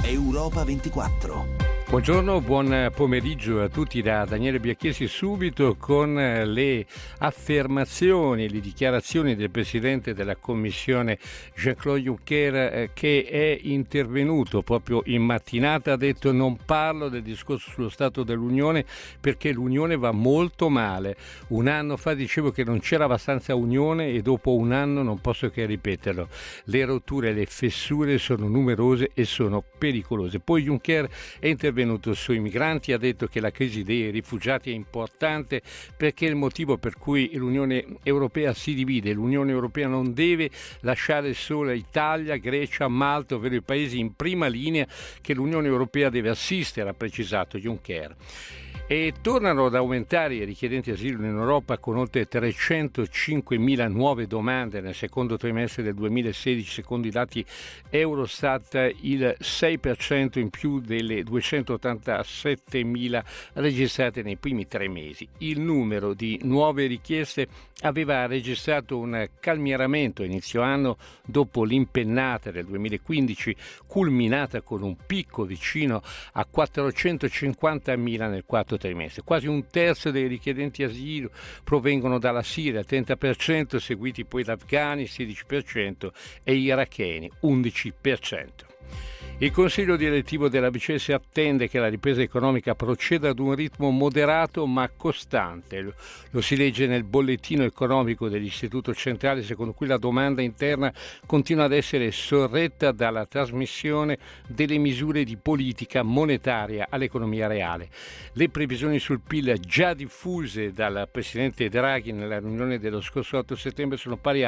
Europa 24. Buongiorno, buon pomeriggio a tutti da Daniele Biacchesi, subito con le affermazioni, le dichiarazioni del Presidente della Commissione Jean-Claude Juncker, che è intervenuto proprio in mattinata. Ha detto: non parlo del discorso sullo Stato dell'Unione perché l'Unione va molto male. Un anno fa dicevo che non c'era abbastanza Unione e dopo un anno non posso che ripeterlo. Le rotture e le fessure sono numerose e sono pericolose. Poi Juncker è intervenuto sui migranti, ha detto che la crisi dei rifugiati è importante perché è il motivo per cui l'Unione Europea si divide. L'Unione Europea non deve lasciare sola Italia, Grecia, Malta, ovvero i paesi in prima linea che l'Unione Europea deve assistere, ha precisato Juncker. E tornano ad aumentare i richiedenti asilo in Europa con oltre 305.000 nuove domande nel secondo trimestre del 2016, secondo i dati Eurostat, il 6% in più delle 287.000 registrate nei primi 3 mesi. Il numero di nuove richieste aveva registrato un calmieramento a inizio anno dopo l'impennata del 2015, culminata con un picco vicino a 450.000 nel quarto trimestre. Quasi un terzo dei richiedenti asilo provengono dalla Siria, il 30%, seguiti poi da afghani, 16%, e iracheni, 11%. Il Consiglio direttivo della BCE si attende che la ripresa economica proceda ad un ritmo moderato ma costante. Lo si legge nel bollettino economico dell'Istituto Centrale, secondo cui la domanda interna continua ad essere sorretta dalla trasmissione delle misure di politica monetaria all'economia reale. Le previsioni sul PIL già diffuse dal Presidente Draghi nella riunione dello scorso 8 settembre sono pari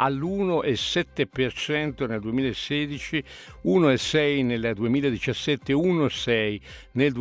all'1,7% nel 2016, 1,6% nel 2017, 1,6% nel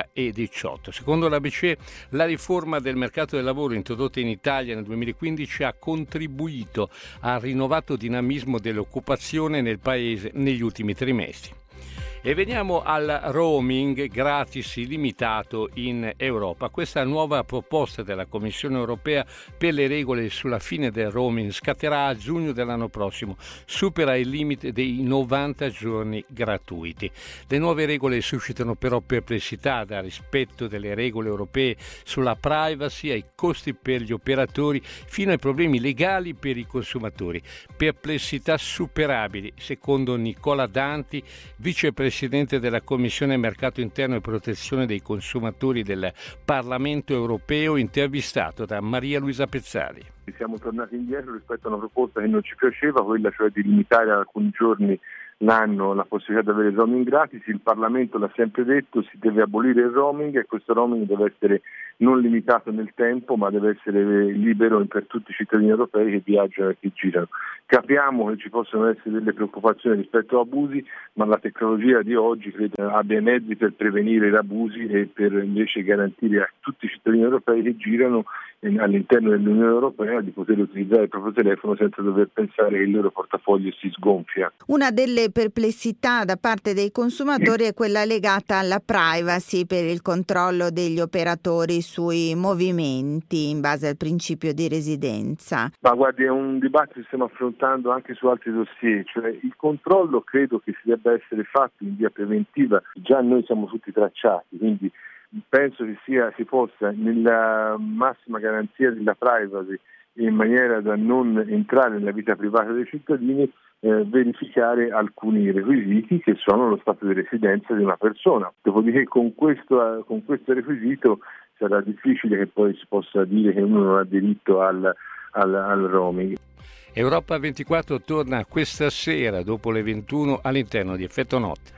2018. Secondo la BCE, la riforma del mercato del lavoro introdotta in Italia nel 2015 ha contribuito al rinnovato dinamismo dell'occupazione nel Paese negli ultimi trimestri. E veniamo al roaming gratis illimitato in Europa. Questa nuova proposta della Commissione europea per le regole sulla fine del roaming scatterà a giugno dell'anno prossimo, supera il limite dei 90 giorni gratuiti. Le nuove regole suscitano però perplessità, dal rispetto delle regole europee sulla privacy ai costi per gli operatori fino ai problemi legali per i consumatori. Perplessità superabili, secondo Nicola Danti, vicepresidente della Commissione Mercato Interno e Protezione dei Consumatori del Parlamento Europeo, intervistato da Maria Luisa Pezzali. Siamo tornati indietro rispetto a una proposta che non ci piaceva, quella cioè di limitare ad alcuni giorni l'anno la possibilità di avere il roaming gratis. Il Parlamento l'ha sempre detto: si deve abolire il roaming e questo roaming deve essere non limitato nel tempo, ma deve essere libero per tutti i cittadini europei che viaggiano e che girano. Capiamo che ci possono essere delle preoccupazioni rispetto a abusi, ma la tecnologia di oggi credo abbia i mezzi per prevenire gli abusi e per invece garantire a tutti i cittadini europei che girano all'interno dell'Unione Europea di poter utilizzare il proprio telefono senza dover pensare che il loro portafoglio si sgonfia. Una delle perplessità da parte dei consumatori è quella legata alla privacy per il controllo degli operatori sui movimenti in base al principio di residenza. Ma guardi, è un dibattito che stiamo affrontando anche su altri dossier, cioè il controllo credo che si debba essere fatto in via preventiva. Già noi siamo tutti tracciati, quindi penso che si possa, nella massima garanzia della privacy, in maniera da non entrare nella vita privata dei cittadini, verificare alcuni requisiti che sono lo stato di residenza di una persona. Dopodiché con questo requisito sarà difficile che poi si possa dire che uno non ha diritto al roaming. Europa 24 torna questa sera dopo le 21 all'interno di Effetto Notte.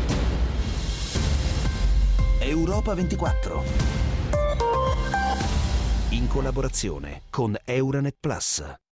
Europa 24, in collaborazione con Euranet Plus.